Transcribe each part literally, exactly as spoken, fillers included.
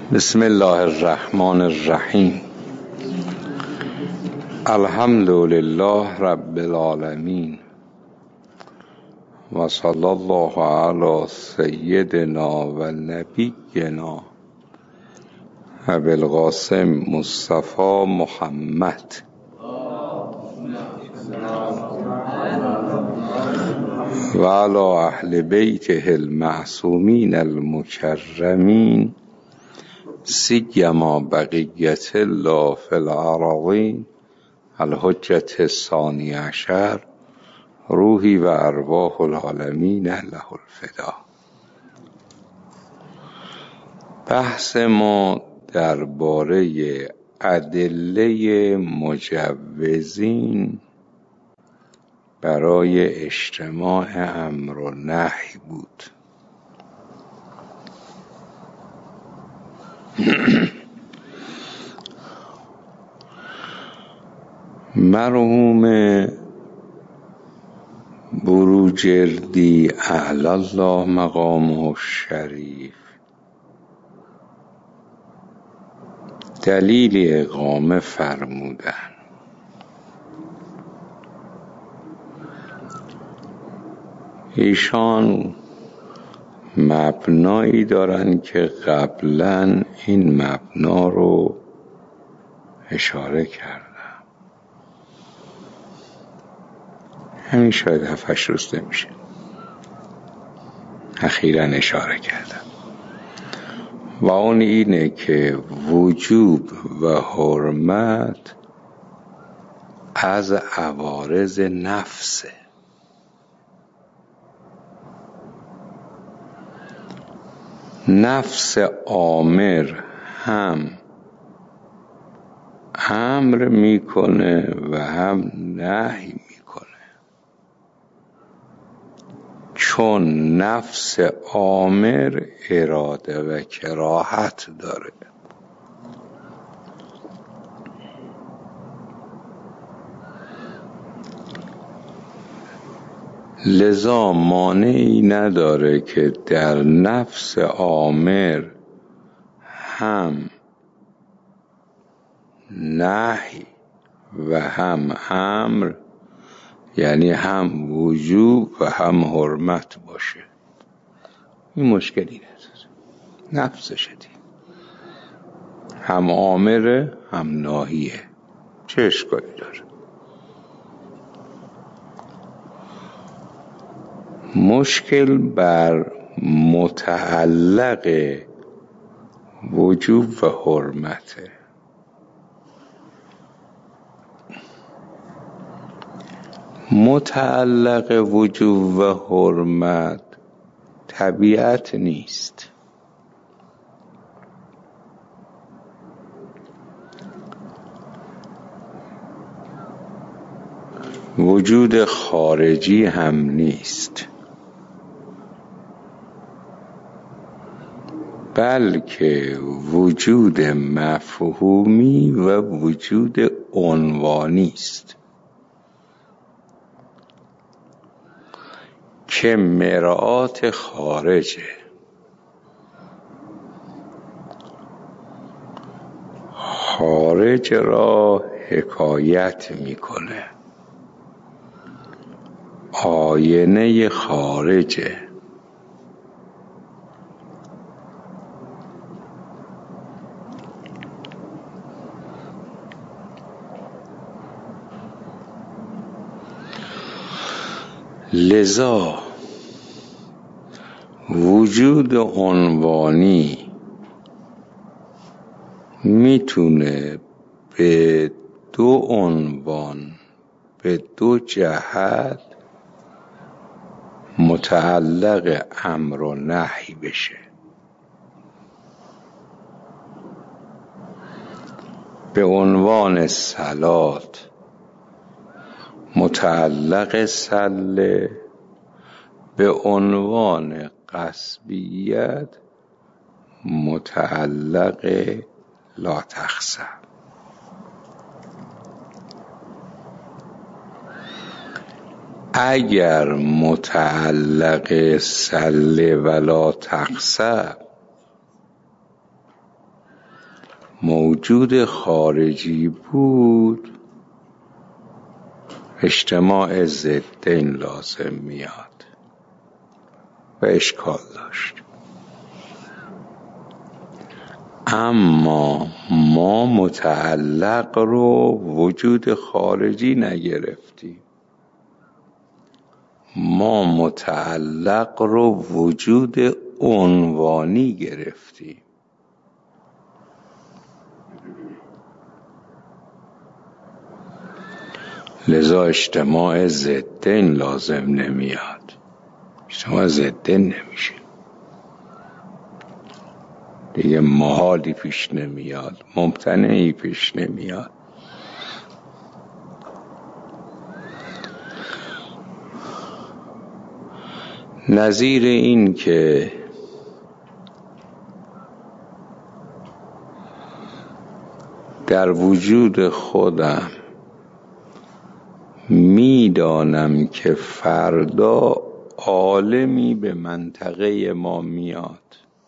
بسم الله الرحمن الرحیم. الحمد لله رب العالمین و صلی الله علی سیدنا و نبینا ابی القاسم مصطفی محمد و علی اهل بیته المعصومین المکرمین سیما بقیت الله فی الارضین الحجة الثانی عشر روحی و ارواح العالمین له الفدا. بحث ما درباره ادله مجوزین برای اجتماع امر و نهی بود. مرحوم بروجردی اعلی الله مقامه الشریف دلیل اقامه فرمودن. ایشان مبنایی دارن که قبلا این مبنا رو اشاره کردم، همین شاید هفتش روز نمیشه، اخیراً اشاره کردم و اون اینه که وجوب و حرمت از عوارض نفسه. نفس آمر هم امر میکنه و هم نهی میکنه، چون نفس آمر اراده و کراهت داره. لذا مانعی نداره که در نفس آمر هم نهی و هم امر، یعنی هم وجوب و هم حرمت باشه. این مشکلی نداره، نفسش دید هم آمره هم ناهیه، چه اشکالی داره؟ مشکل بر متعلق وجوب و حرمته. متعلق وجوب و حرمت طبیعت نیست، وجود خارجی هم نیست، بلکه وجود مفهومی و وجود عنوانی است که مرآت خارجه. خارج را حکایت میکنه، آینه خارجه. لذا وجود عنوانی میتونه به دو عنوان، به دو جهت متعلق امر و نهی بشه. به عنوان صلات متعلق سله، به عنوان قصبیت متعلق لا تخسب. اگر متعلق سله و لا تخسب موجود خارجی بود اجتماع ضدین لازم میاد و اشکال داشت. اما ما متعلق رو وجود خارجی نگرفتیم، ما متعلق رو وجود عنوانی گرفتیم. لذا اجتماع ضدین لازم نمیاد، اجتماع ضدین نمیشه دیگه، محالی پیش نمیاد، ممتنعی پیش نمیاد. نظیر این که در وجود خودم میدانم که فردا عالمی به منطقه ما میاد،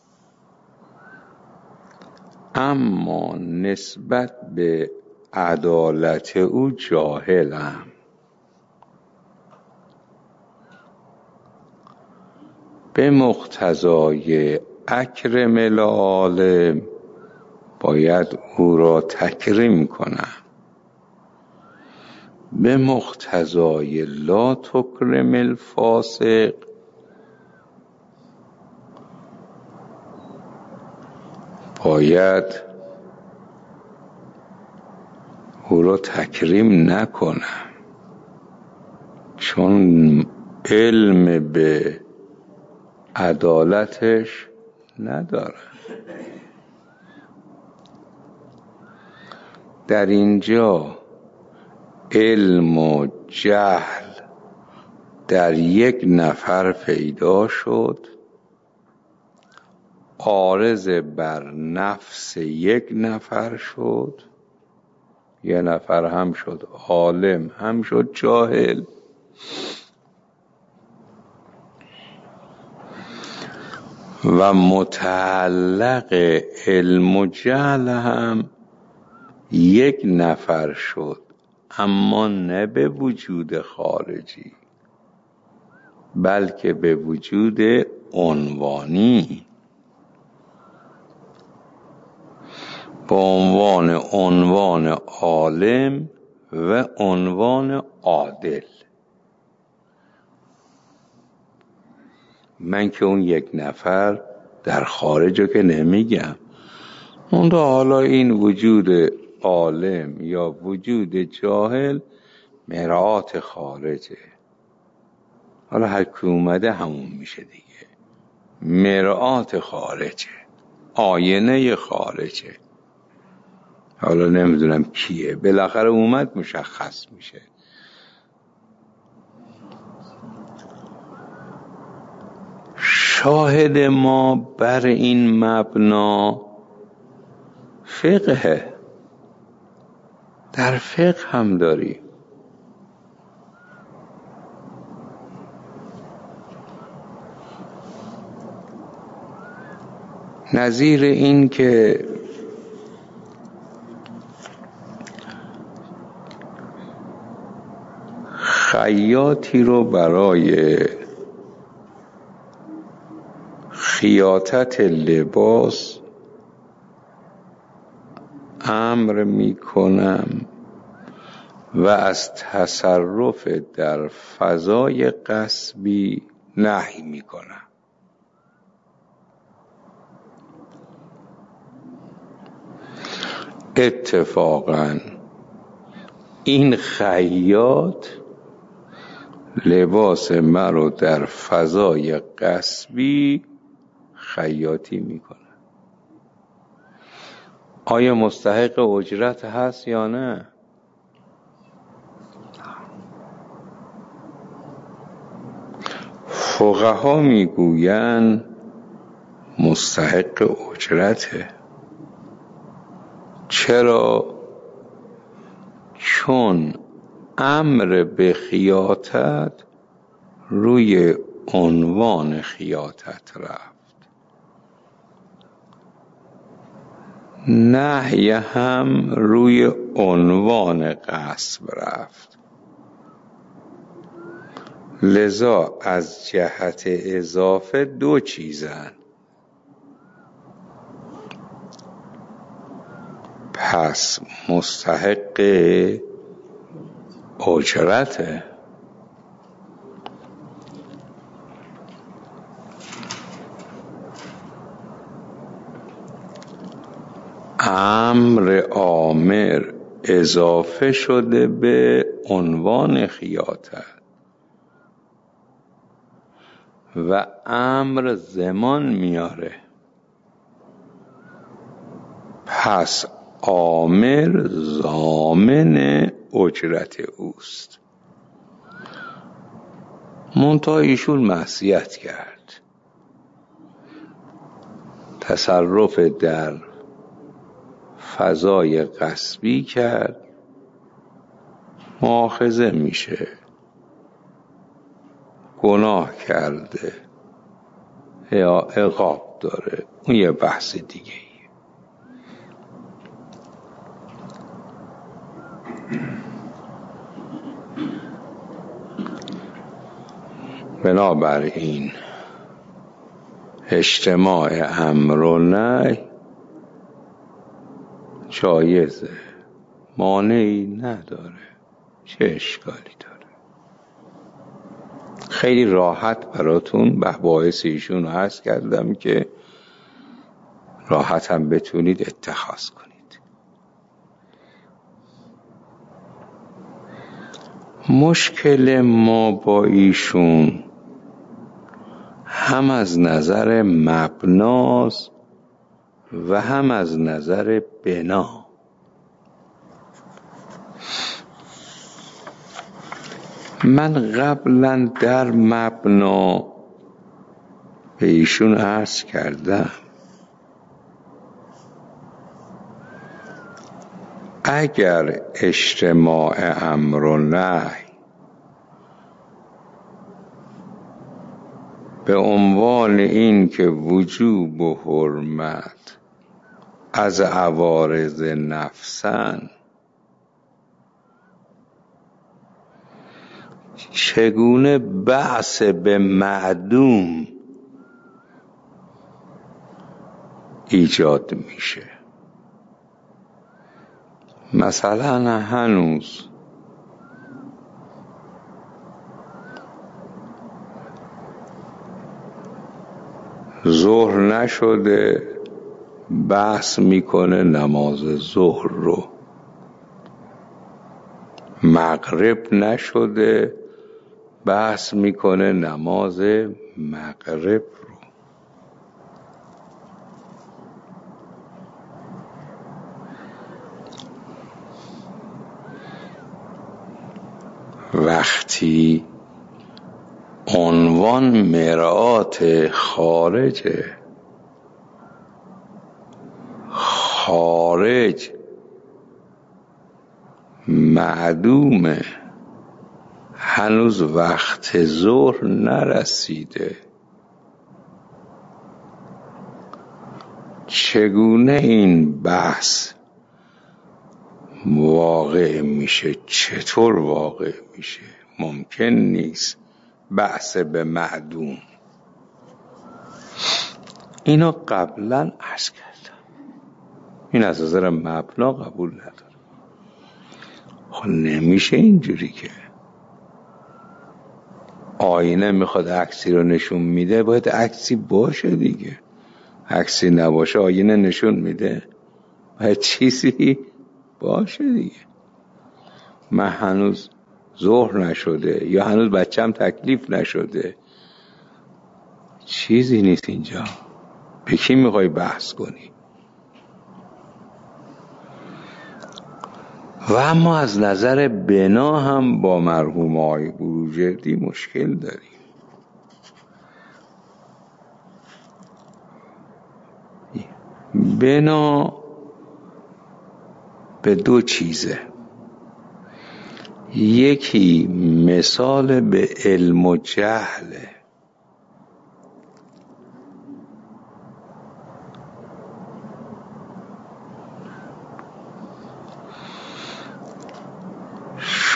اما نسبت به عدالت او جاهلم. به مقتضای اکرم العالم باید او را تکریم کنم، به مقتضای لا تکرم الفاسق باید او را تکریم نکنم، چون علم به عدالتش ندارم. در اینجا علم و جهل در یک نفر پیدا شد، عارض بر نفس یک نفر شد، یه نفر هم شد عالم هم شد جاهل. و متعلق علم و جهل هم یک نفر شد، اما نه به وجود خارجی بلکه به وجود عنوانی، با عنوان عنوان عالم و عنوان عادل. من که اون یک نفر در خارج رو که نمیگم، اون رو حالا این وجود عالم یا وجود جاهل مرآت خارجه، حالا هر که اومده همون میشه دیگه، مرآت خارجه، آینه خارجه، حالا نمیدونم کیه، بالاخره اومد مشخص میشه. شاهد ما بر این مبنا فقه، در فقه هم داری. نظیر این که خیاطی رو برای خیاطت لباس امر می کنم و از تصرف در فضای غصبی نهی می کنم. اتفاقاً این خیاط لباس من رو در فضای غصبی خیاطی میکنه. آیا مستحق اجرت هست یا نه؟ فقها میگویند مستحق اجرته. چرا؟ چون امر به خیاطت روی عنوان خیاطت رفت. نهی هم روی عنوان غصب رفت، لذا از جهت اضافه دو چیزن، پس مستحق اجرته. امر آمر اضافه شده به عنوان خیاطت و امر زمان میاره، پس آمر ضامن اجرت اوست. منتها ایشون معصیت کرد، تصرف در فضای غصبی کرد، مؤاخذه میشه، گناه کرده یا عقاب داره، اون یه بحث دیگه. بنابراین اجتماع امر و نهی جایزه، مانعی نداره، چه اشکالی داره. خیلی راحت براتون بحث ایشون رو عرض کردم که راحت هم بتونید اتخاذ کنید. مشکل ما با ایشون هم از نظر مبناست و هم از نظر بنا. من قبلا در مبنا به ایشون عرض کردم اگر اجتماع امر و نهی به عنوان این که وجوب و حرمت از عوارض نفسن، چگونه بعث به معدوم ایجاد میشه؟ مثلا هنوز ظهر نشده بحث میکنه نماز ظهر رو، مغرب نشده بحث میکنه نماز مغرب رو. وقتی عنوان مرآت خارجه، خارج معدومه، هنوز وقت ظهر نرسیده، چگونه این بحث واقع میشه؟ چطور واقع میشه؟ ممکن نیست بحث به معدوم. اینو قبلا عرض کردم، این از نظر مبنا قبول نداره. خب نمیشه اینجوری که آینه میخواد عکسی رو نشون میده، باید عکسی باشه دیگه. عکسی نباشه آینه نشون میده، باید چیزی باشه دیگه. من هنوز ظهر نشده یا هنوز بچم تکلیف نشده، چیزی نیست اینجا. به کی میخوای بحث کنی؟ و اما از نظر بنا هم با مرحوم آقای بروجردی مشکل داریم. بنا به دو چیزه، یکی مثال به علم و جهله،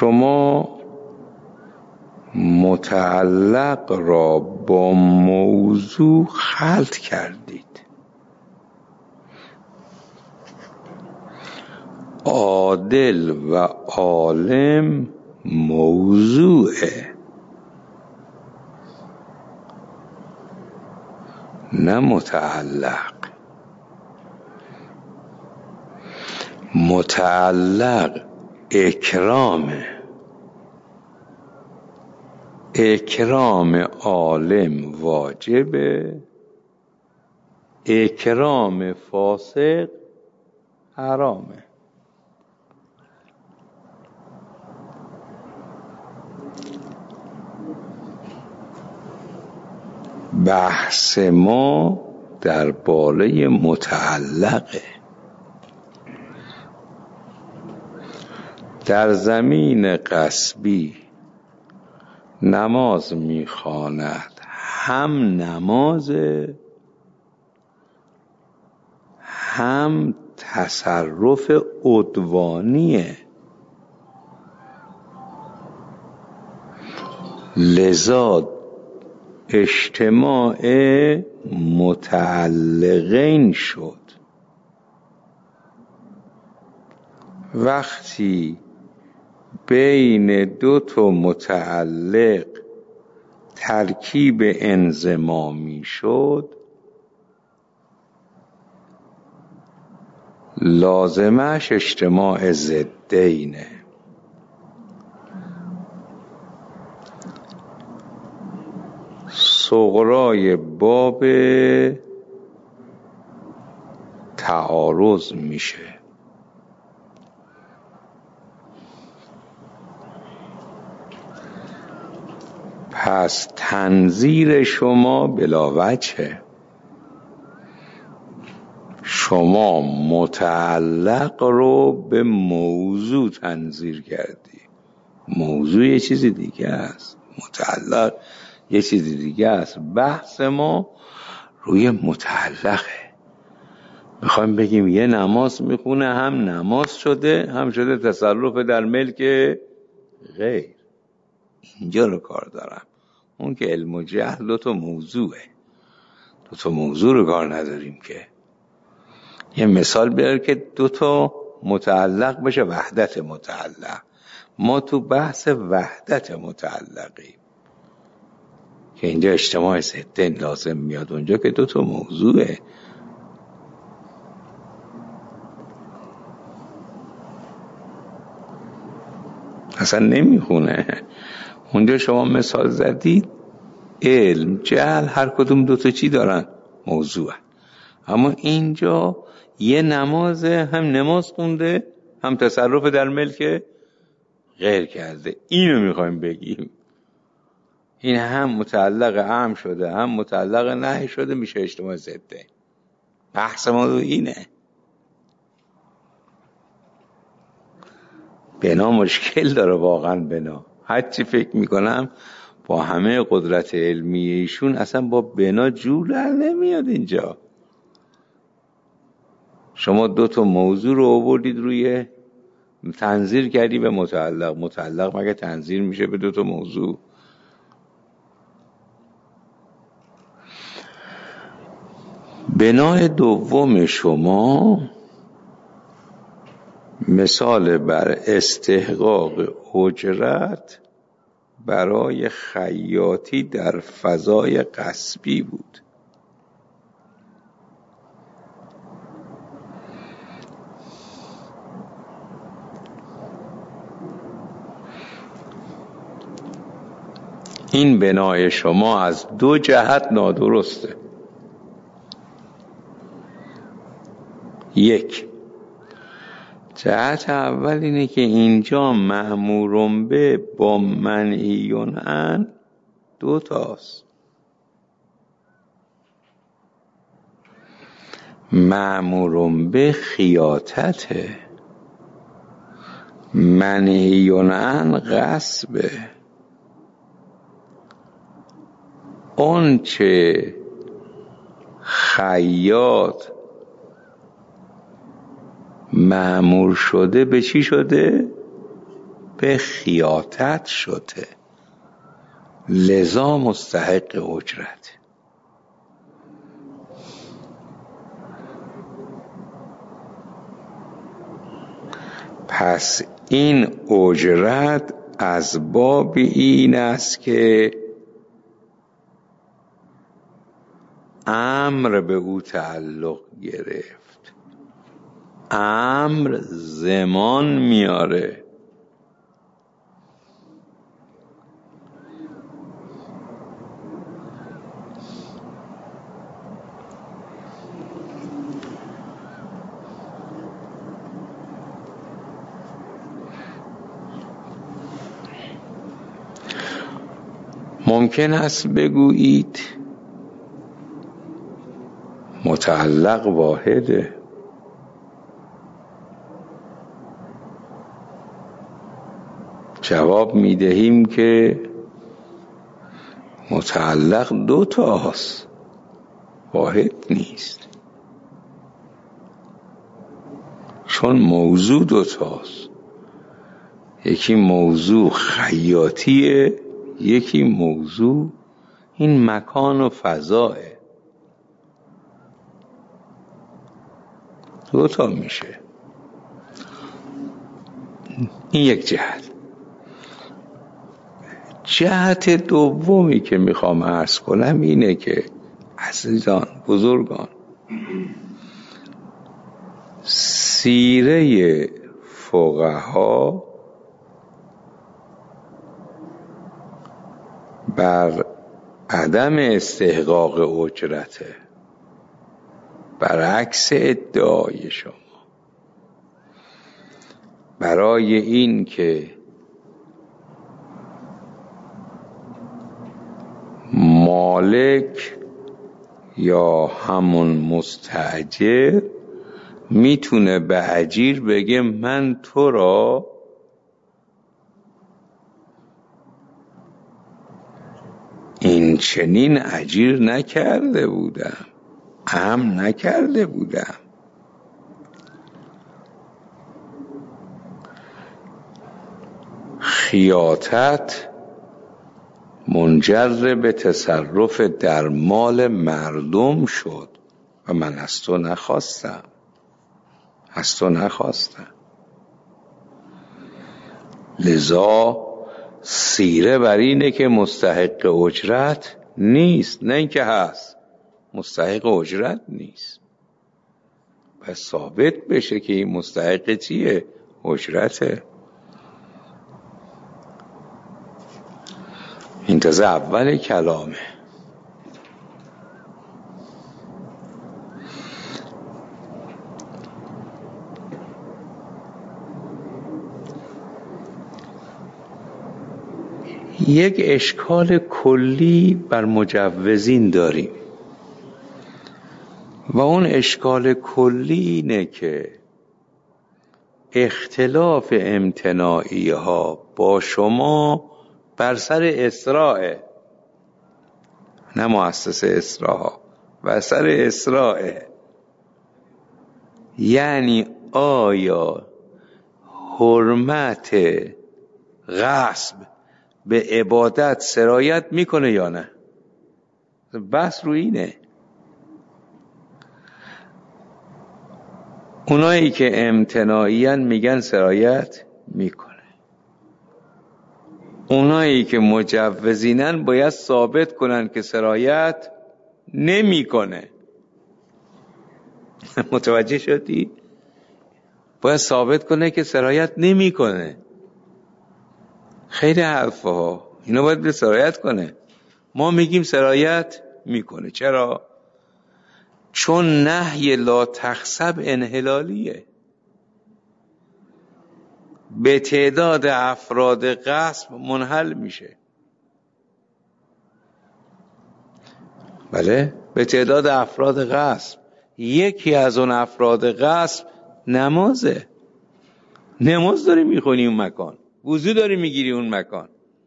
شما متعلق را با موضوع خلط کردید. عادل و عالم موضوعه، نه متعلق. متعلق اکرامه، اکرام عالم واجبه، اکرام فاسق حرامه. بحث ما درباره متعلقه. در زمین غصبی نماز میخواند، هم نماز هم تصرف عدوانیه. لذا اجتماع متعلقین شد. وقتی بین دو تا متعلق ترکیب انضمامی شد، لازمش اجتماع ضدینه. صغرای باب تعارض میشه. پس تنظیر شما بلاوجهه. شما متعلق رو به موضوع تنظیر کردی. موضوع یه چیزی دیگه است، متعلق یه چیزی دیگه است. بحث ما روی متعلقه. میخوایم بگیم یه نماز میخونه، هم نماز شده هم شده تصرف در ملک غیر. اینجا رو کار دارم. اون که علم و جهل دو تا موضوعه، دو تا موضوع رو کار نداریم. که یه مثال بیار که دو تا متعلق بشه وحدت متعلق. ما تو بحث وحدت متعلقیم که اینجا اجتماع ضدین لازم میاد، اونجا که دو تا موضوعه. اصلا نمیخونه. اونجا شما مثال زدید علم جهل هر کدوم دو تا چی دارن؟ موضوع. اما اینجا یه نماز، هم نماز خونده هم تصرف در ملک غیر کرده. اینو میخوایم بگیم. این هم متعلق عام شده هم متعلق نهی شده، میشه اجتماع ضده. بحث ما رو اینه. بنا مشکل داره واقعا. بنا هرچی فکر میکنم با همه قدرت علمی ایشون اصلا با بنا جور در نمیاد. اینجا شما دو تا موضوع رو آوردید روی تنظیر کردی به متعلق. متعلق مگه تنظیر میشه به دو تا موضوع؟ بنای دوم شما مثال بر استحقاق اجرت برای خیاطی در فضای غصبی بود. این بنای شما از دو جهت نادرسته. یک، جهت اول اینه که اینجا مأمورون به با منهیون عن دو تاست. مأمورون به خیاطته، منهیون عن غصبه. اون چه خیاط مأمور شده به چی شده؟ به خیاطت شده، لذا مستحق اجرت. پس این اجرت از باب این است که امر به او تعلق گرفت. امر زمان میاره. ممکن است بگویید متعلق واحده. جواب میدهیم که متعلق دو تاست، واحد نیست، چون موضوع دو تاست. یکی موضوع خیاطیه، یکی موضوع این مکان و فضاه. دو تا میشه. این یک جهت. جهت دومی که میخوام عرض کنم اینه که عزیزان بزرگان، سیره فقها بر عدم استحقاق اجرته، برعکس ادعای شما. برای این که مالک یا همون مستاجر میتونه به اجیر بگه من تو را این چنین اجیر نکرده بودم، هم نکرده بودم. خیاطت منجر به تصرف در مال مردم شد و من از تو نخواستم، از تو نخواستم. لذا سیره بر اینه که مستحق اجرت نیست، نه اینکه هست، مستحق اجرت نیست. پس ثابت بشه که این مستحق چیه؟ اجرته. این تازه اول کلامه. یک اشکال کلی بر مجوزین داریم و اون اشکال کلی اینه که اختلاف امتناعی ها با شما بر سر اسراء، نه مؤسسه اسراء ها، بر سر اسراء. یعنی آیا حرمت غصب به عبادت سرایت میکنه یا نه؟ بحث رو اینه. اونایی که امتناعیان میگن سرایت میکنه، اونایی که مجوزینن باید ثابت کنن که سرایت نمیکنه. متوجه شدی؟ باید ثابت کنه که سرایت نمیکنه. خیلی حرفها اینا باید به سرایت کنه. ما میگیم سرایت میکنه. چرا؟ چون نهی لا تخسب انحلالیه، به تعداد افراد غصب منحل میشه. بله، به تعداد افراد غصب. یکی از اون افراد غصب نمازه. نماز داری میخونی اون مکان، وضو داری میگیری اون مکان.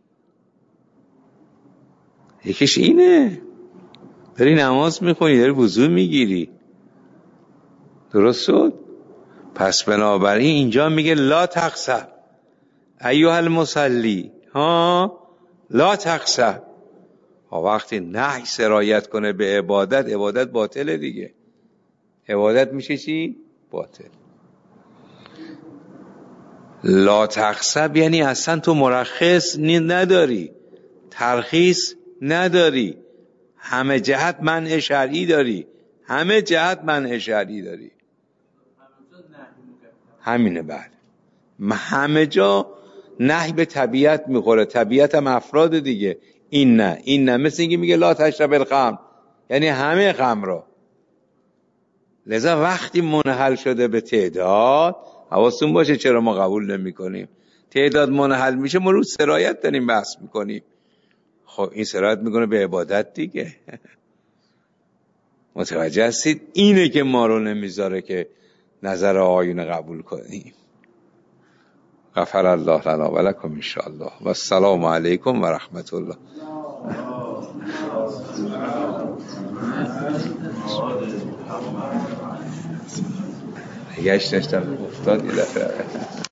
یکیش اینه، داری نماز میخونی، داری وضو میگیری. درست شد؟ پس بنابراین اینجا میگه لا تخسب، ایها المصلی ها لا تخسب. وقتی نهی سرایت کنه به عبادت، عبادت باطله دیگه. عبادت میشه چی؟ باطل. لا تخسب یعنی اصلا تو مرخص نداری، ترخیص نداری، همه جهت منع شرعی داری، همه جهت منع شرعی داری. همینه. بعد همه جا نهی به طبیعت میخوره، طبیعت هم افراد دیگه. این نه این نه مثل اینکه میگه لا تشرب الخمر، یعنی همه خمر را. لذا وقتی منحل شده به تعداد، حواستون باشه چرا ما قبول نمی کنیم. تعداد منحل میشه، ما رو سرایت داریم بحث میکنیم. خب این سرایت میکنه به عبادت دیگه. متوجه هستید؟ اینه که ما رو نمیذاره که نظر آیون قبول کنیم. غفر الله لنا و لکم ان شاء الله و السلام علیکم و رحمت الله. نگشت نشتم افتاد یه دفعه.